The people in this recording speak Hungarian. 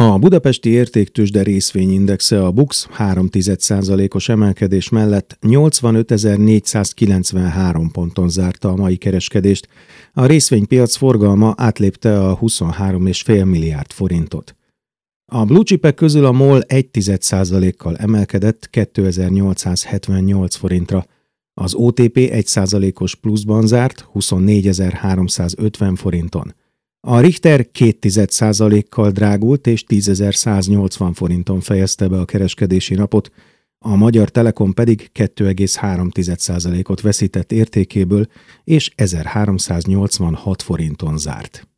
A budapesti értéktőzsde részvényindexe, a BUX 0,3%-os emelkedés mellett 85.493 ponton zárta a mai kereskedést. A részvénypiac forgalma átlépte a 23,5 milliárd forintot. A blue chipek közül a MOL 0,1%-kal emelkedett 2878 forintra. Az OTP 1%-os pluszban zárt 24.350 forinton. A Richter 0,2%-kal drágult és 10.180 forinton fejezte be a kereskedési napot, a Magyar Telekom pedig 2,3%-ot veszített értékéből és 1386 forinton zárt.